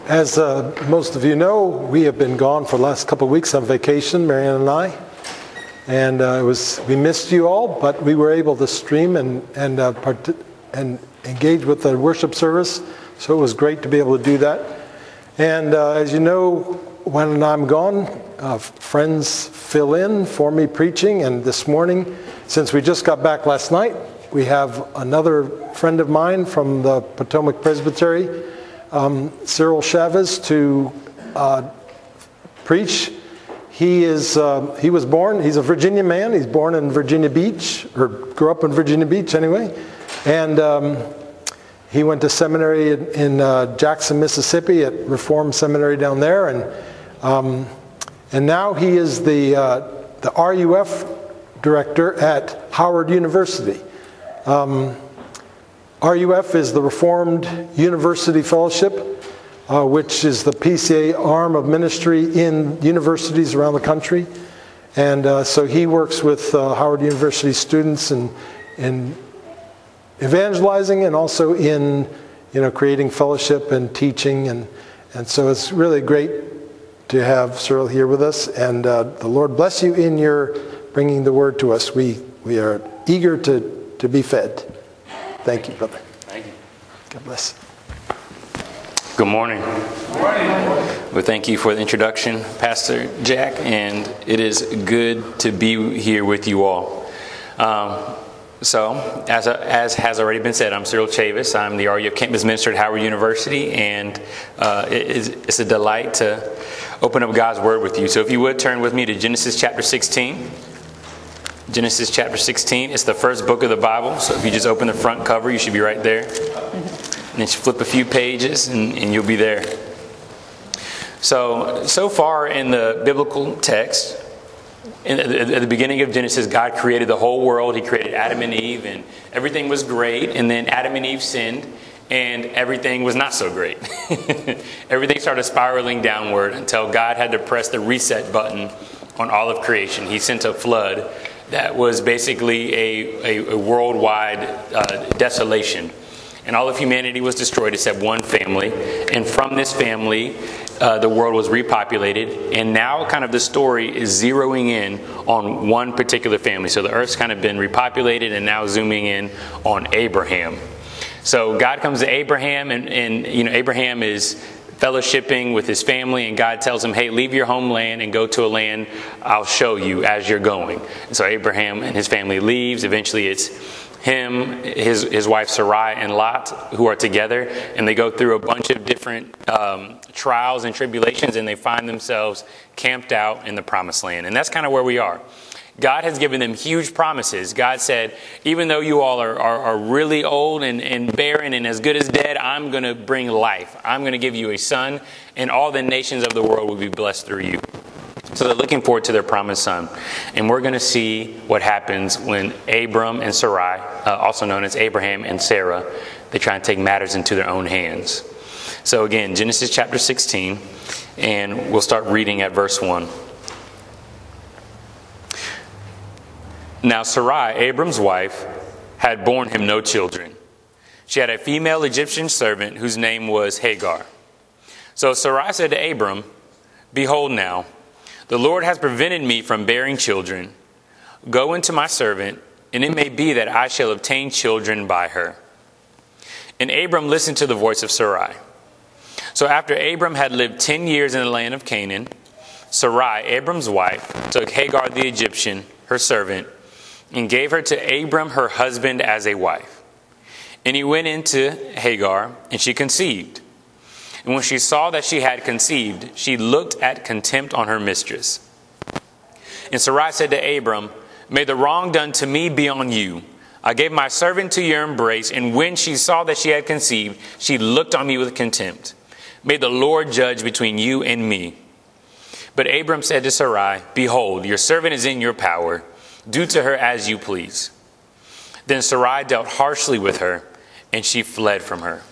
As most of you know, we have been gone for the last couple of weeks on vacation, Marianne and I. And we missed you all, but we were able to stream and engage with the worship service. So it was great to be able to do that. And as you know, when I'm gone, friends fill in for me preaching. And this morning, since we just got back last night, we have another friend of mine from the Potomac Presbytery, Cyril Chavez, to preach. He's a Virginia man. He's born in Virginia Beach, or grew up in Virginia Beach anyway. And he went to seminary in Jackson, Mississippi at Reformed Seminary down there. And now he is the RUF director at Howard University. RUF is the Reformed University Fellowship, which is the PCA arm of ministry in universities around the country. And so he works with Howard University students in evangelizing and also in creating fellowship and teaching. And so it's really great to have Cyril here with us. And the Lord bless you in your bringing the word to us. We are eager to be fed. Thank you, brother. Thank you. God bless. Good morning. Good morning. Well, thank you for the introduction, Pastor Jack, and it is good to be here with you all. So, as has already been said, I'm Cyril Chavez. I'm the RUF Campus Minister at Howard University, and it's a delight to open up God's Word with you. So if you would turn with me to Genesis chapter 16. Genesis chapter 16. It's the first book of the Bible. So if you just open the front cover, you should be right there. And then you flip a few pages and you'll be there. So far in the biblical text, at the beginning of Genesis, God created the whole world. He created Adam and Eve, and everything was great. And then Adam and Eve sinned, and everything was not so great. Everything started spiraling downward until God had to press the reset button on all of creation. He sent a flood that was basically a worldwide desolation. And all of humanity was destroyed except one family. And from this family, the world was repopulated. And now kind of the story is zeroing in on one particular family. So the earth's kind of been repopulated and now zooming in on Abraham. So God comes to Abraham and Abraham is fellowshipping with his family, and God tells him, hey, leave your homeland and go to a land I'll show you as you're going. And so Abraham and his family leaves. Eventually it's him, his wife Sarai, and Lot who are together, and they go through a bunch of different trials and tribulations, and they find themselves camped out in the promised land. And that's kind of where we are. God has given them huge promises. God said, even though you all are really old and barren and as good as dead, I'm going to bring life. I'm going to give you a son, and all the nations of the world will be blessed through you. So they're looking forward to their promised son. And we're going to see what happens when Abram and Sarai, also known as Abraham and Sarah, they try and take matters into their own hands. So again, Genesis chapter 16, and we'll start reading at verse 1. Now Sarai, Abram's wife, had borne him no children. She had a female Egyptian servant whose name was Hagar. So Sarai said to Abram, behold now, the Lord has prevented me from bearing children. Go into my servant, and it may be that I shall obtain children by her. And Abram listened to the voice of Sarai. So after Abram had lived 10 years in the land of Canaan, Sarai, Abram's wife, took Hagar the Egyptian, her servant, and gave her to Abram her husband as a wife. And he went into Hagar, and she conceived. And when she saw that she had conceived, she looked at contempt on her mistress. And Sarai said to Abram, may the wrong done to me be on you. I gave my servant to your embrace, and when she saw that she had conceived, she looked on me with contempt. May the Lord judge between you and me. But Abram said to Sarai, behold, your servant is in your power. Do to her as you please. Then Sarai dealt harshly with her, and she fled from her.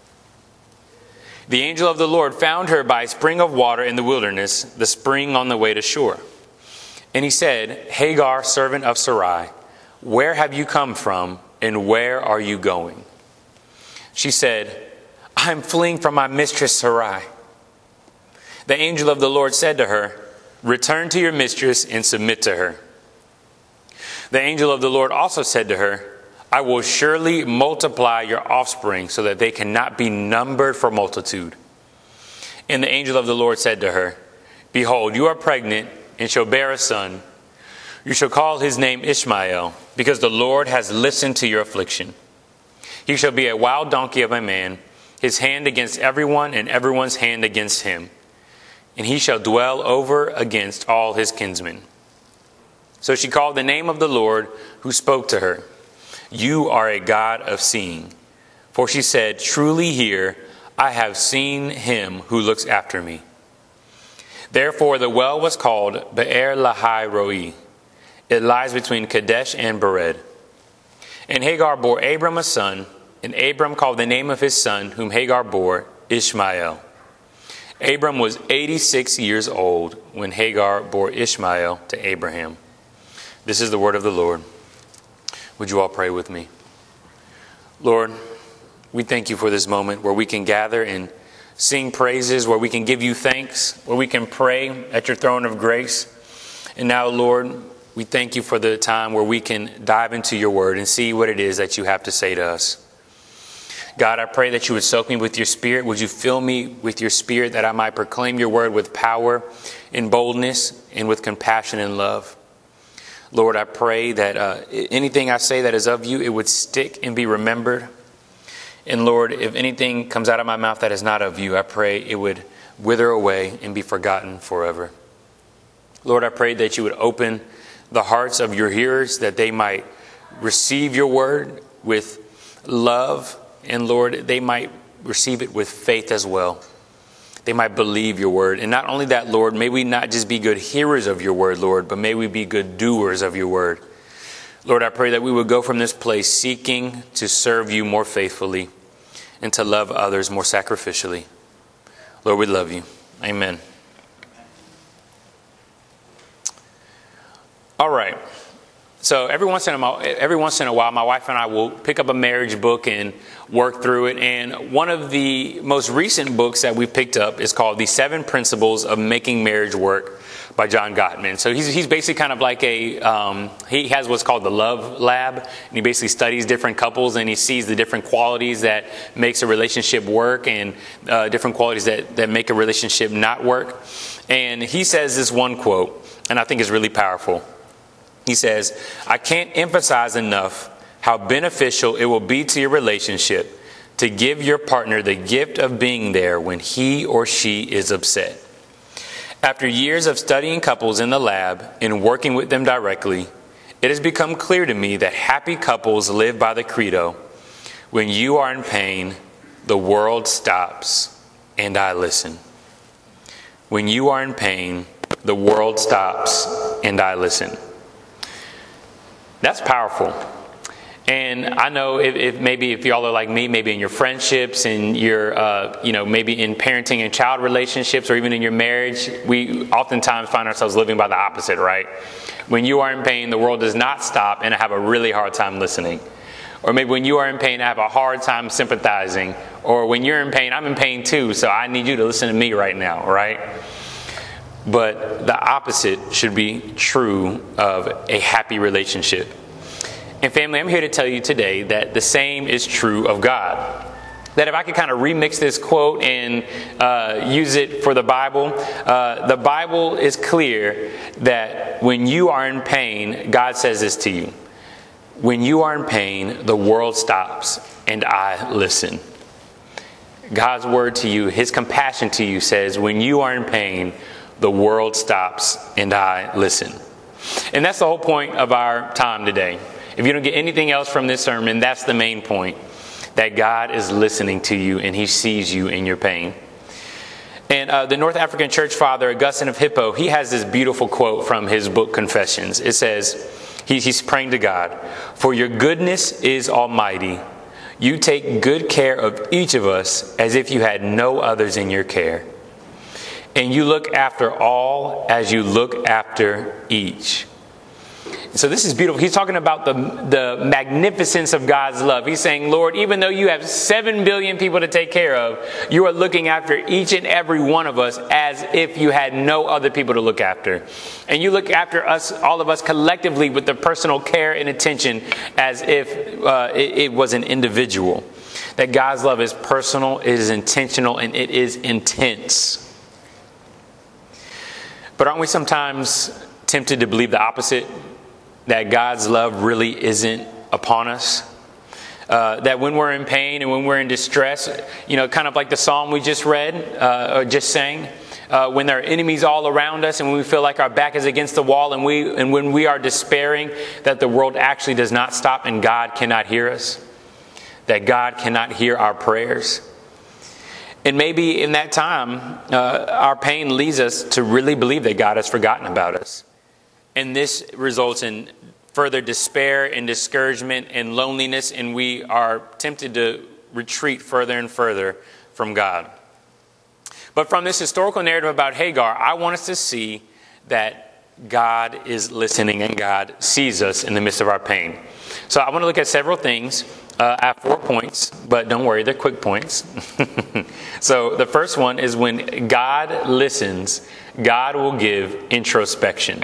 The angel of the Lord found her by a spring of water in the wilderness, the spring on the way to shore. And he said, Hagar, servant of Sarai, where have you come from, and where are you going? She said, I am fleeing from my mistress Sarai. The angel of the Lord said to her, "Return to your mistress and submit to her." The angel of the Lord also said to her, "I will surely multiply your offspring so that they cannot be numbered for multitude." And the angel of the Lord said to her, "Behold, you are pregnant and shall bear a son. You shall call his name Ishmael, because the Lord has listened to your affliction. He shall be a wild donkey of a man, his hand against everyone and everyone's hand against him. And he shall dwell over against all his kinsmen." So she called the name of the Lord who spoke to her, "You are a God of seeing." For she said, "Truly here I have seen him who looks after me." Therefore the well was called Be'er Lahai Roi. It lies between Kadesh and Bered. And Hagar bore Abram a son, and Abram called the name of his son, whom Hagar bore, Ishmael. Abram was 86 years old when Hagar bore Ishmael to Abraham. This is the word of the Lord. Would you all pray with me? Lord, we thank you for this moment where we can gather and sing praises, where we can give you thanks, where we can pray at your throne of grace. And now, Lord, we thank you for the time where we can dive into your word and see what it is that you have to say to us. God, I pray that you would soak me with your spirit. Would you fill me with your spirit that I might proclaim your word with power and boldness and with compassion and love. Lord, I pray that anything I say that is of you, it would stick and be remembered. And Lord, if anything comes out of my mouth that is not of you, I pray it would wither away and be forgotten forever. Lord, I pray that you would open the hearts of your hearers, that they might receive your word with love. And Lord, they might receive it with faith as well. They might believe your word. And not only that, Lord, may we not just be good hearers of your word, Lord, but may we be good doers of your word. Lord, I pray that we would go from this place seeking to serve you more faithfully and to love others more sacrificially. Lord, we love you. Amen. All right. So every once in a while, my wife and I will pick up a marriage book and work through it. And one of the most recent books that we picked up is called The 7 Principles of Making Marriage Work by John Gottman. So he's basically kind of like he has what's called the Love Lab. And he basically studies different couples and he sees the different qualities that makes a relationship work and different qualities that make a relationship not work. And he says this one quote, and I think it's really powerful. He says, "I can't emphasize enough how beneficial it will be to your relationship to give your partner the gift of being there when he or she is upset. After years of studying couples in the lab and working with them directly, it has become clear to me that happy couples live by the credo, when you are in pain, the world stops and I listen. When you are in pain, the world stops and I listen." That's powerful. And I know if y'all are like me, maybe in your friendships and your, maybe in parenting and child relationships or even in your marriage, we oftentimes find ourselves living by the opposite, right? When you are in pain, the world does not stop and I have a really hard time listening. Or maybe when you are in pain, I have a hard time sympathizing. Or when you're in pain, I'm in pain too, so I need you to listen to me right now, right? But the opposite should be true of a happy relationship. And family, I'm here to tell you today that the same is true of God. That if I could kind of remix this quote and use it for the Bible is clear that when you are in pain, God says this to you. When you are in pain, the world stops and I listen. God's word to you, his compassion to you says, when you are in pain, the world stops and I listen. And that's the whole point of our time today. If you don't get anything else from this sermon, that's the main point. That God is listening to you and he sees you in your pain. And the North African church father, Augustine of Hippo, he has this beautiful quote from his book Confessions. It says, he's praying to God, "For your goodness is almighty. You take good care of each of us as if you had no others in your care. And you look after all as you look after each. So this is beautiful. He's talking about the magnificence of God's love. He's saying, Lord, even though you have 7 billion people to take care of, you are looking after each and every one of us as if you had no other people to look after. And you look after us, all of us collectively, with the personal care and attention as if it was an individual. That God's love is personal, it is intentional, and it is intense. But aren't we sometimes tempted to believe the opposite? That God's love really isn't upon us? That when we're in pain and when we're in distress, kind of like the psalm we just read or just sang, when there are enemies all around us and when we feel like our back is against the wall and when we are despairing, that the world actually does not stop and God cannot hear us, that God cannot hear our prayers. And maybe in that time, our pain leads us to really believe that God has forgotten about us. And this results in further despair and discouragement and loneliness, and we are tempted to retreat further and further from God. But from this historical narrative about Hagar, I want us to see that God is listening and God sees us in the midst of our pain. So I want to look at several things. I have 4 points, but don't worry, they're quick points. So the first one is when God listens, God will give introspection.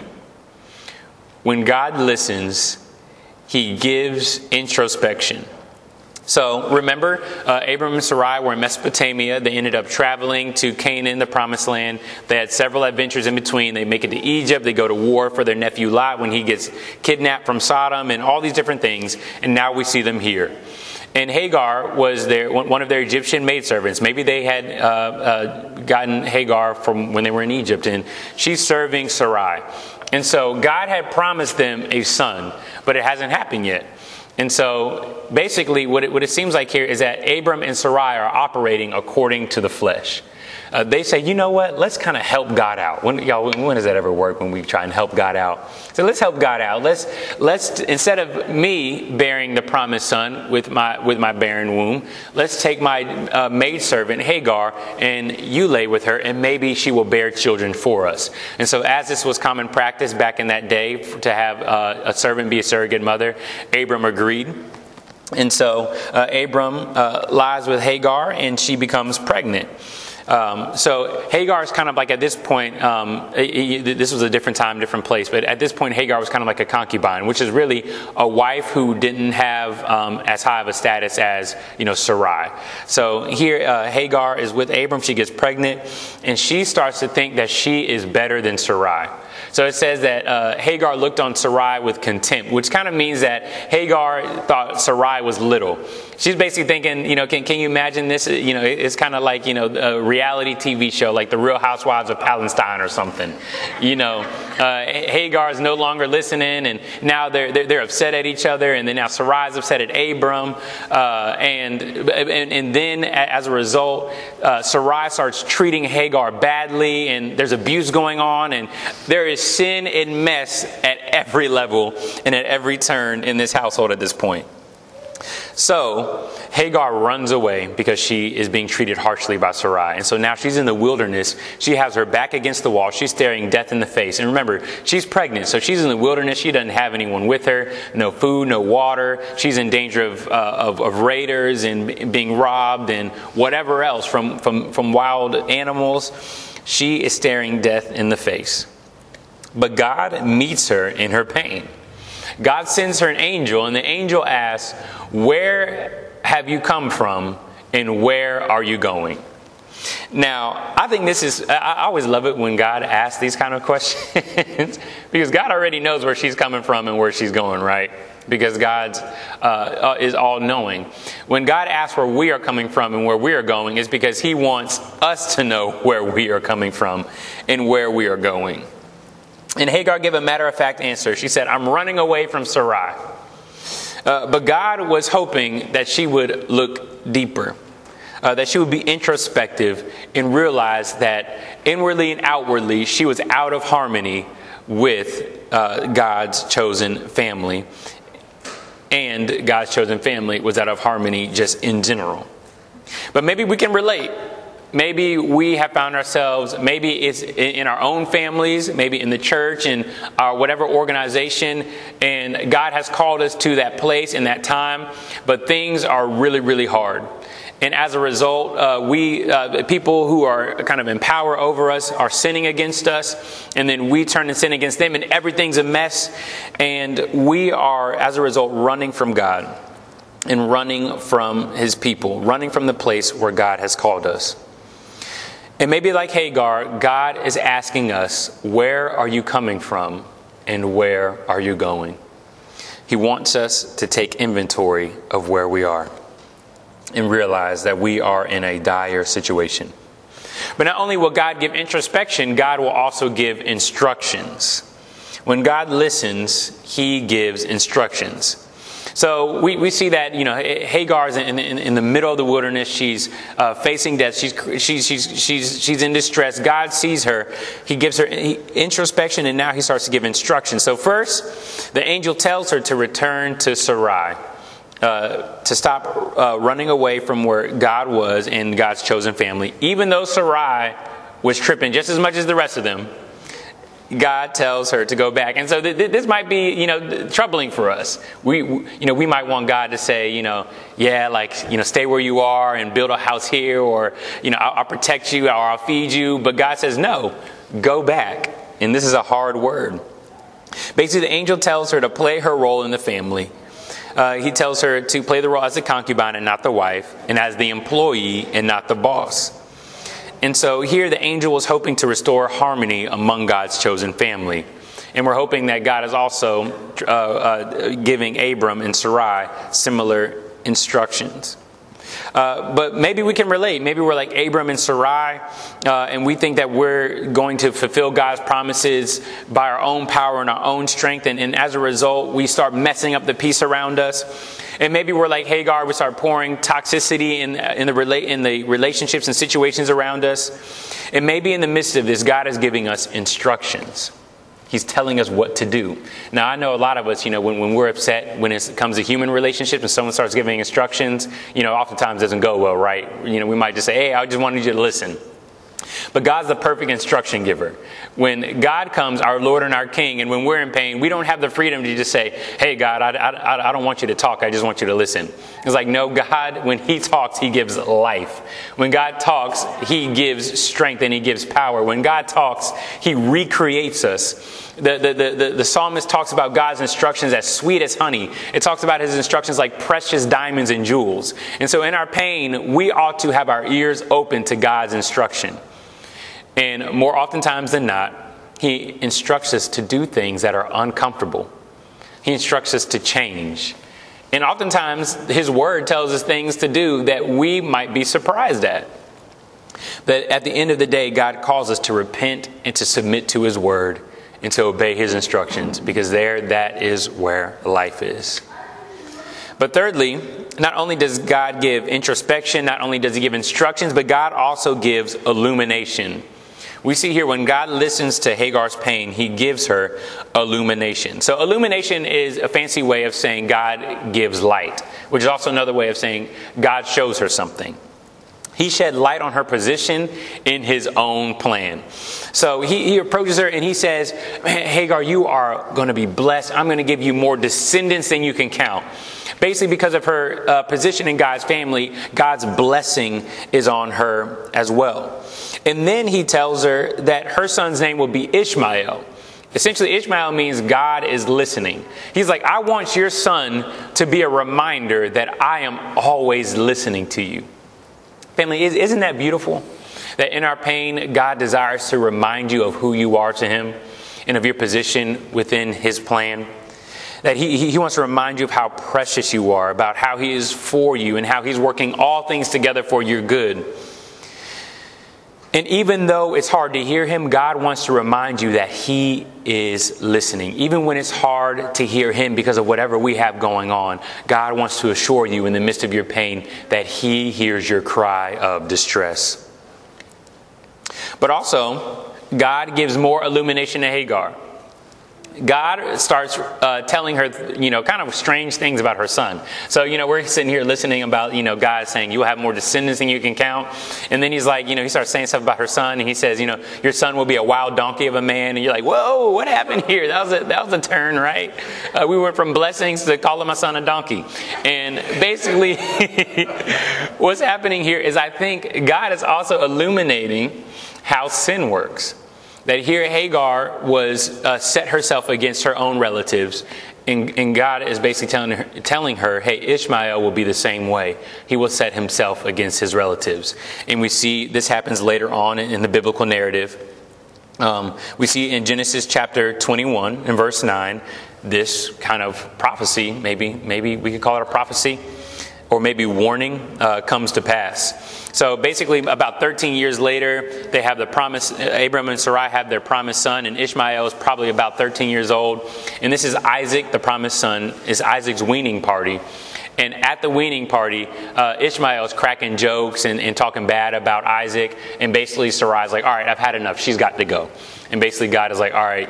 When God listens, he gives introspection. So remember, Abram and Sarai were in Mesopotamia. They ended up traveling to Canaan, the promised land. They had several adventures in between. They make it to Egypt. They go to war for their nephew Lot when he gets kidnapped from Sodom and all these different things. And now we see them here. And Hagar was one of their Egyptian maidservants. Maybe they had gotten Hagar from when they were in Egypt. And she's serving Sarai. And so God had promised them a son, but it hasn't happened yet. And so basically what it seems like here is that Abram and Sarai are operating according to the flesh. They say, you know what, let's kind of help God out. When does that ever work, when we try and help God out? So let's help God out. Let's instead of me bearing the promised son with my barren womb, let's take my maidservant Hagar and you lay with her and maybe she will bear children for us. And so as this was common practice back in that day to have a servant be a surrogate mother, Abram agreed. And so Abram lies with Hagar and she becomes pregnant. So Hagar is kind of like at this point, this was a different time, different place, but at this point Hagar was kind of like a concubine, which is really a wife who didn't have as high of a status as, Sarai. So here Hagar is with Abram, she gets pregnant, and she starts to think that she is better than Sarai. So it says that Hagar looked on Sarai with contempt, which kind of means that Hagar thought Sarai was little. She's basically thinking, can you imagine this? It's kind of like, a reality TV show, like The Real Housewives of Palestine or something. Hagar is no longer listening, and now they're upset at each other, and then now Sarai's upset at Abram, and then as a result, Sarai starts treating Hagar badly, and there's abuse going on, and there is sin and mess at every level and at every turn in this household at this point. So Hagar runs away because she is being treated harshly by Sarai. And so now she's in the wilderness. She has her back against the wall. She's staring death in the face. And remember, she's pregnant. So she's in the wilderness. She doesn't have anyone with her. No food, no water. She's in danger of raiders and being robbed and whatever else from wild animals. She is staring death in the face. But God meets her in her pain. God sends her an angel, and the angel asks, "Where have you come from, and where are you going?" Now, I think I always love it when God asks these kind of questions, because God already knows where she's coming from and where she's going, right? Because God is all-knowing. When God asks where we are coming from and where we are going, it's because he wants us to know where we are coming from and where we are going. And Hagar gave a matter-of-fact answer. She said, "I'm running away from Sarai." But God was hoping that she would look deeper, that she would be introspective and realize that inwardly and outwardly she was out of harmony with God's chosen family. And God's chosen family was out of harmony just in general. But maybe we can relate. maybe we have found ourselves, maybe it's in our own families, maybe in the church, in our whatever organization, and God has called us to that place in that time, but things are really, really hard. And as a result, people who are kind of in power over us are sinning against us, and then we turn and sin against them, and everything's a mess, and we are, as a result, running from God and running from his people, running from the place where God has called us. And maybe like Hagar, God is asking us, where are you coming from and where are you going? He wants us to take inventory of where we are and realize that we are in a dire situation. But not only will God give introspection, God will also give instructions. When God listens, he gives instructions. So we see that, Hagar is in the middle of the wilderness. She's facing death. She's in distress. God sees her. He gives her introspection, and now he starts to give instructions. So first, the angel tells her to return to Sarai, to stop running away from where God was and God's chosen family. Even though Sarai was tripping just as much as the rest of them, God tells her to go back. And so this might be, troubling for us. We might want God to say, stay where you are and build a house here, or, I'll protect you or I'll feed you. But God says, no, go back. And this is a hard word. Basically, the angel tells her to play her role in the family. He tells her to play the role as the concubine and not the wife, and as the employee and not the boss. And so here the angel was hoping to restore harmony among God's chosen family. And we're hoping that God is also giving Abram and Sarai similar instructions. But maybe we can relate. Maybe we're like Abram and Sarai, and we think that we're going to fulfill God's promises by our own power and our own strength. And as a result, we start messing up the peace around us. And maybe we're like Hagar. We start pouring toxicity in the relationships and situations around us. And maybe in the midst of this, God is giving us instructions. He's telling us what to do. Now, I know a lot of us, when we're upset, when it comes to human relationships and someone starts giving instructions, oftentimes it doesn't go well, right? We might just say, hey, I just wanted you to listen. But God's the perfect instruction giver. When God comes, our Lord and our King, and when we're in pain, we don't have the freedom to just say, hey, God, I don't want you to talk. I just want you to listen. It's like, no, God, when he talks, he gives life. When God talks, he gives strength and he gives power. When God talks, he recreates us. The psalmist talks about God's instructions as sweet as honey. It talks about his instructions like precious diamonds and jewels. And so in our pain, we ought to have our ears open to God's instruction. And more oftentimes than not, he instructs us to do things that are uncomfortable. He instructs us to change. And oftentimes, his word tells us things to do that we might be surprised at. But at the end of the day, God calls us to repent and to submit to his word and to obey his instructions, because that is where life is. But thirdly, not only does God give introspection, not only does he give instructions, but God also gives illumination. We see here when God listens to Hagar's pain, he gives her illumination. So illumination is a fancy way of saying God gives light, which is also another way of saying God shows her something. He shed light on her position in his own plan. So he approaches her and he says, Hagar, you are going to be blessed. I'm going to give you more descendants than you can count. Basically, because of her position in God's family, God's blessing is on her as well. And then he tells her that her son's name will be Ishmael. Essentially, Ishmael means God is listening. He's like, I want your son to be a reminder that I am always listening to you. Family, isn't that beautiful? That in our pain, God desires to remind you of who you are to him and of your position within his plan. That he wants to remind you of how precious you are, about how he is for you and how he's working all things together for your good. And even though it's hard to hear him, God wants to remind you that he is listening. Even when it's hard to hear him because of whatever we have going on, God wants to assure you in the midst of your pain that he hears your cry of distress. But also, God gives more illumination to Hagar. God starts telling her, kind of strange things about her son. So, we're sitting here listening about, God saying, you will have more descendants than you can count. And then he's like, he starts saying stuff about her son. And he says, your son will be a wild donkey of a man. And you're like, whoa, what happened here? That was a turn, right? We went from blessings to calling my son a donkey. And basically, what's happening here is I think God is also illuminating how sin works. That here Hagar was set herself against her own relatives, and God is basically telling her, hey, Ishmael will be the same way. He will set himself against his relatives. And we see this happens later on in the biblical narrative. We see in Genesis chapter 21 and verse 9, this kind of prophecy, maybe we could call it a prophecy, or maybe warning, comes to pass. So basically, about 13 years later, they have the promise. Abram and Sarai have their promised son, and Ishmael is probably about 13 years old. And this is Isaac, the promised son, is Isaac's weaning party. And at the weaning party, Ishmael is cracking jokes and talking bad about Isaac. And basically, Sarai's like, all right, I've had enough. She's got to go. And basically, God is like, all right,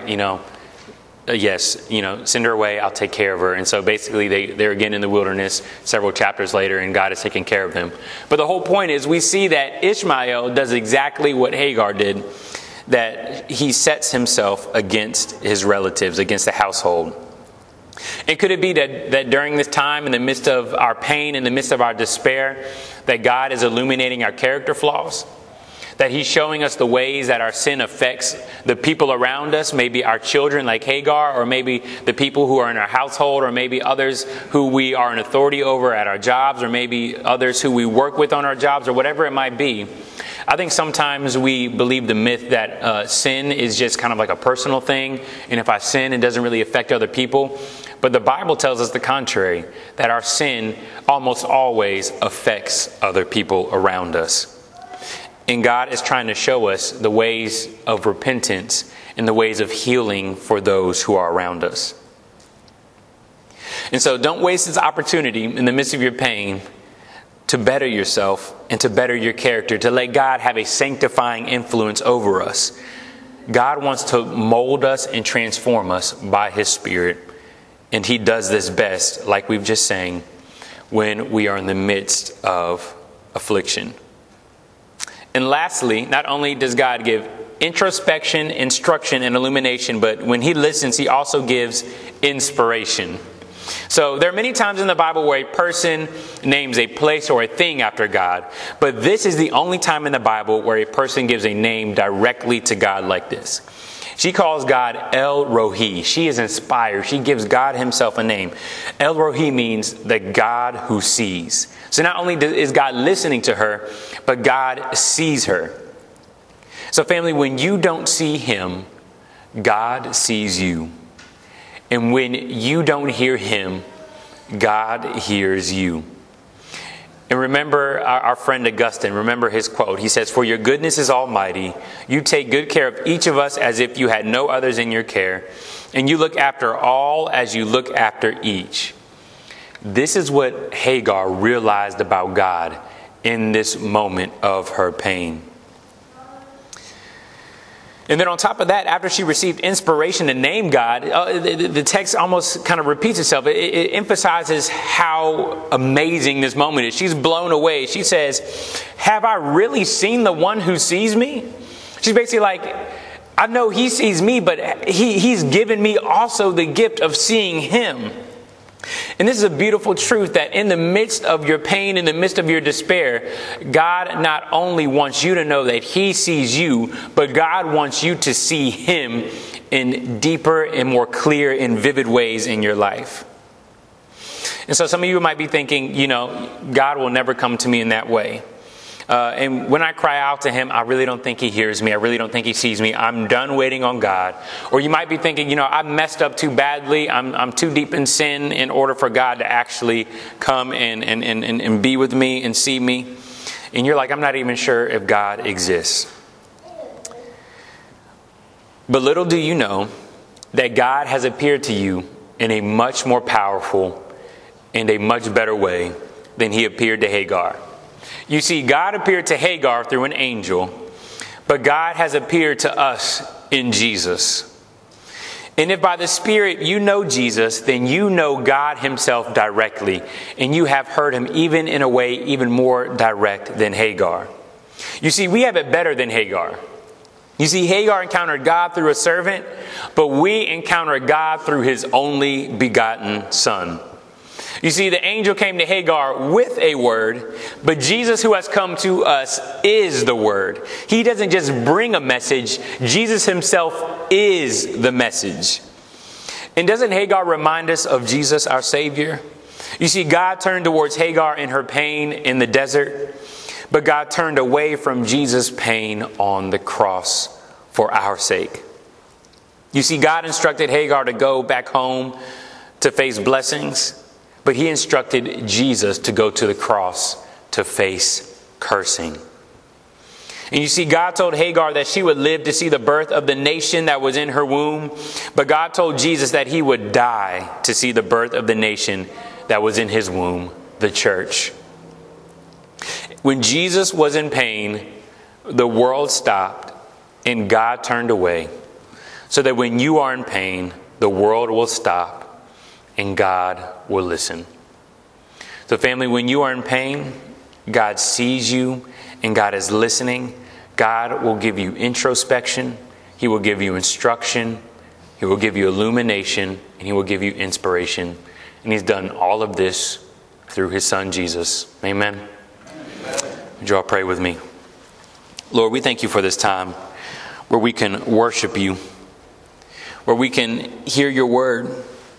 yes, send her away. I'll take care of her. And so basically they're again in the wilderness several chapters later, and God is taking care of them. But the whole point is we see that Ishmael does exactly what Hagar did, that he sets himself against his relatives, against the household. And could it be that during this time, in the midst of our pain, in the midst of our despair, that God is illuminating our character flaws? That he's showing us the ways that our sin affects the people around us, maybe our children like Hagar, or maybe the people who are in our household, or maybe others who we are in authority over at our jobs, or maybe others who we work with on our jobs, or whatever it might be. I think sometimes we believe the myth that sin is just kind of like a personal thing, and if I sin, it doesn't really affect other people. But the Bible tells us the contrary, that our sin almost always affects other people around us. And God is trying to show us the ways of repentance and the ways of healing for those who are around us. And so don't waste this opportunity in the midst of your pain to better yourself and to better your character, to let God have a sanctifying influence over us. God wants to mold us and transform us by His Spirit. And He does this best, like we've just sang, when we are in the midst of affliction. And lastly, not only does God give introspection, instruction, and illumination, but when He listens, He also gives inspiration. So there are many times in the Bible where a person names a place or a thing after God, but this is the only time in the Bible where a person gives a name directly to God like this. She calls God El Rohi. She is inspired. She gives God Himself a name. El Rohi means the God who sees. So not only is God listening to her, but God sees her. So family, when you don't see Him, God sees you. And when you don't hear Him, God hears you. And remember our friend Augustine, remember his quote. He says, "For your goodness is almighty. You take good care of each of us as if you had no others in your care. And you look after all as you look after each." This is what Hagar realized about God in this moment of her pain. And then on top of that, after she received inspiration to name God, the text almost kind of repeats itself. It emphasizes how amazing this moment is. She's blown away. She says, "Have I really seen the one who sees me?" She's basically like, I know He sees me, but He's given me also the gift of seeing Him. And this is a beautiful truth, that in the midst of your pain, in the midst of your despair, God not only wants you to know that He sees you, but God wants you to see Him in deeper and more clear and vivid ways in your life. And so some of you might be thinking, God will never come to me in that way. And when I cry out to Him, I really don't think He hears me. I really don't think He sees me. I'm done waiting on God. Or you might be thinking, I messed up too badly. I'm too deep in sin in order for God to actually come and be with me and see me. And you're like, I'm not even sure if God exists. But little do you know that God has appeared to you in a much more powerful and a much better way than He appeared to Hagar. You see, God appeared to Hagar through an angel, but God has appeared to us in Jesus. And if by the Spirit you know Jesus, then you know God himself directly, and you have heard him even in a way even more direct than Hagar. You see, we have it better than Hagar. You see, Hagar encountered God through a servant, but we encounter God through his only begotten Son. You see, the angel came to Hagar with a word, but Jesus, who has come to us, is the word. He doesn't just bring a message. Jesus himself is the message. And doesn't Hagar remind us of Jesus, our Savior? You see, God turned towards Hagar in her pain in the desert, but God turned away from Jesus' pain on the cross for our sake. You see, God instructed Hagar to go back home to face blessings, but he instructed Jesus to go to the cross to face cursing. And you see, God told Hagar that she would live to see the birth of the nation that was in her womb, but God told Jesus that he would die to see the birth of the nation that was in his womb, the church. When Jesus was in pain, the world stopped and God turned away, so that when you are in pain, the world will stop and God will listen. So family, when you are in pain, God sees you and God is listening. God will give you introspection. He will give you instruction. He will give you illumination, and he will give you inspiration. And he's done all of this through his Son, Jesus. Amen. Would you all pray with me? Lord, we thank you for this time where we can worship you, where we can hear your word.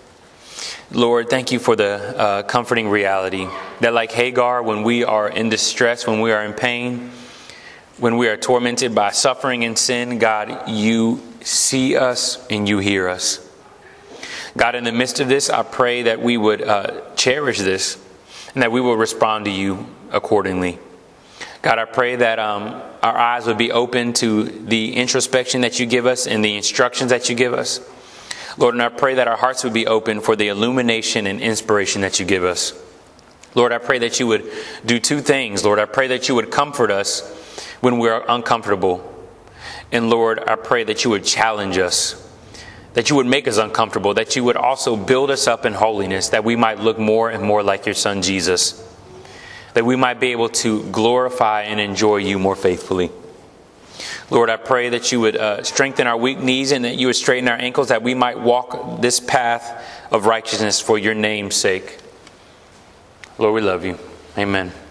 Lord, thank you for the comforting reality that, like Hagar, when we are in distress, when we are in pain, when we are tormented by suffering and sin, God, you see us and you hear us. God, in the midst of this, I pray that we would cherish this and that we will respond to you accordingly. God, I pray that our eyes would be open to the introspection that you give us and the instructions that you give us. Lord, and I pray that our hearts would be open for the illumination and inspiration that you give us. Lord, I pray that you would do two things. Lord, I pray that you would comfort us when we are uncomfortable. And Lord, I pray that you would challenge us, that you would make us uncomfortable, that you would also build us up in holiness, that we might look more and more like your Son, Jesus, that we might be able to glorify and enjoy you more faithfully. Lord, I pray that you would strengthen our weak knees and that you would straighten our ankles, that we might walk this path of righteousness for your name's sake. Lord, we love you. Amen.